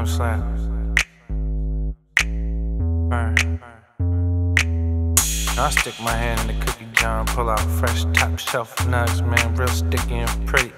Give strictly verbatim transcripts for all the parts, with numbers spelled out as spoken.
I'm slapping. Burn. I stick my hand in the cookie jar and pull out fresh top shelf nugs, man, real sticky and pretty.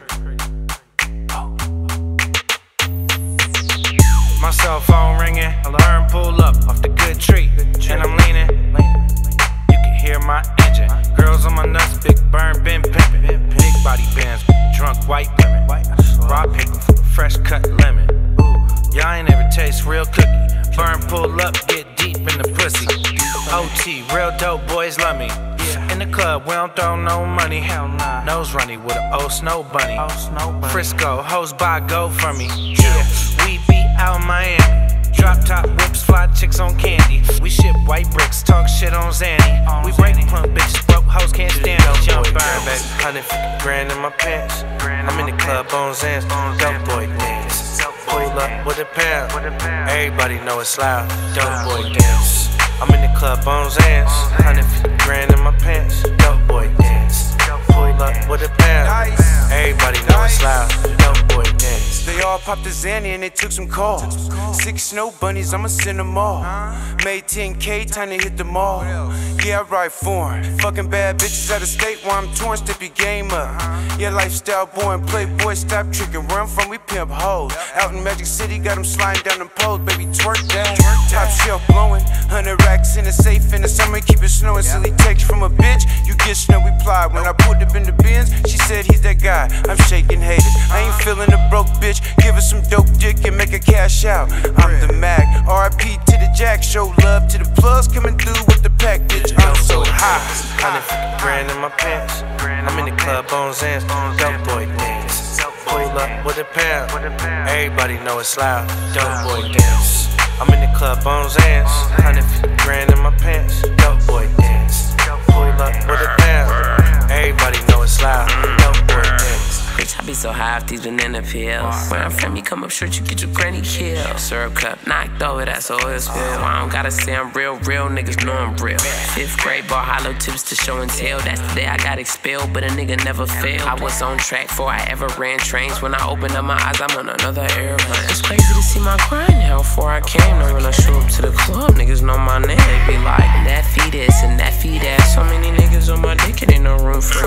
My cell phone ringing, alarm pull up off the good tree, and I'm leaning. You can hear my engine. Girls on my nuts, big burn, been pimpin'. Big body bands, drunk white women. Raw pickle, fresh cut lemon. Y'all ain't ever taste real cookie. Burn, pull up, get deep in the pussy. O T, real dope boys love me. In the club, we don't throw no money. Nose runny with an old snow bunny. Frisco, hoes buy go from me. Yeah, we be out Miami. Drop top whips, fly chicks on candy. We ship white bricks, talk shit on Zanny. We break pump bitches, broke hoes can't stand it. Jump burn, baby, one hundred fifty grand in my pants. I'm in the club on Zans, dope boy dance. Pull up with a pound, everybody know it's loud. Dope boy dance. I'm in the club on Zans, one hundred fifty grand in my pants. Dope boy dance. Pull up with a pound, everybody know it's loud. Dope boy dance. They all popped a Zanny and they took some calls. Six snow bunnies, I'ma send them all. Made ten K, time to hit the mall. Yeah, I ride foreign. Fucking bad bitches out of state while I'm torn, step your game up. Yeah, lifestyle born, playboy, stop tricking. Where I'm from, we pimp hoes. Out in Magic City, got them sliding down them poles. Baby, twerk that. Top shelf blowing. Hundred racks in the safe in the summer, keep it snowing. Silly text from a bitch, you get snowy ply. When I pulled up in the Benz, she said he's that guy. I'm shaking haters. I ain't feeling a broke bitch. Give her some dope dick and make her cash out. I'm the Mac, R I P to the Jack. Show love to the plugs coming through with the pack, bitch. I'm so high. one hundred fifty grand in my pants. I'm in the club on Zans, dope boy dance. Pull up with a pound, everybody know it's loud. Dope boy dance. I'm in the club on Zans, one hundred fifty grand in my pants. Dope boy dance. Pull up with a pound, everybody know it's loud. Dope boy dance. Bitch, I be so high off these banana pills. Where I'm from, you come up short, you get your granny killed. Syrup cup knocked over, that's oil spill. I don't gotta say I'm real, real niggas know I'm real. Fifth grade, bought hollow tips to show and tell. That's the day I got expelled, but a nigga never failed. I was on track before I ever ran trains. When I open up my eyes, I'm on another airplane. It's crazy to see my grind how far I came. Now when I show up to the club, niggas know my name. They be like, that feed this and that feed that. So many niggas on my dick, it ain't no room for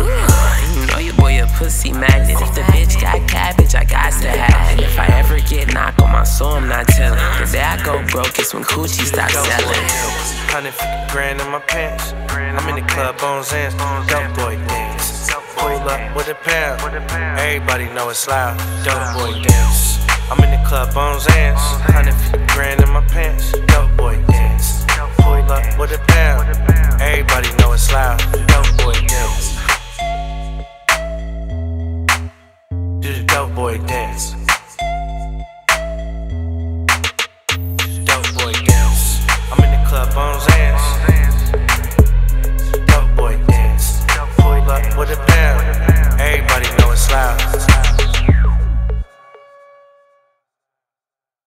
that. You know your boy a pussy magnet. If the bitch got cabbage, I got to have it. If I ever get knocked on my soul, I'm not telling. The day I go broke, it's when Coochie stop selling. one hundred fifty grand in my pants. I'm in the club on Zans, dope boy dance. Pull up with a pound, everybody know it's loud. Dope boy dance. I'm in the club on Zans, one hundred fifty grand in my pants. Dope boy dance. Pull up with a pound, everybody know it's loud. Dope boy